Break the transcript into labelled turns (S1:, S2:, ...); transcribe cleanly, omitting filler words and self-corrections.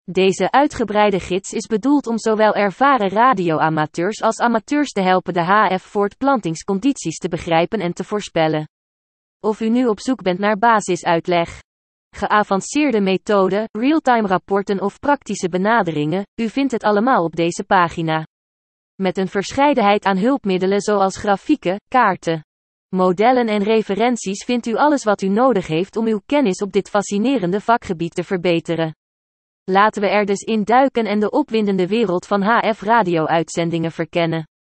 S1: Deze uitgebreide gids is bedoeld om zowel ervaren radioamateurs als amateurs te helpen de HF-voortplantingscondities te begrijpen en te voorspellen. Of u nu op zoek bent naar basisuitleg, geavanceerde methoden, real-time rapporten of praktische benaderingen, u vindt het allemaal op deze pagina. Met een verscheidenheid aan hulpmiddelen zoals grafieken, kaarten, modellen en referenties vindt u alles wat u nodig heeft om uw kennis op dit fascinerende vakgebied te verbeteren. Laten we er dus in duiken en de opwindende wereld van HF-radio-uitzendingen verkennen.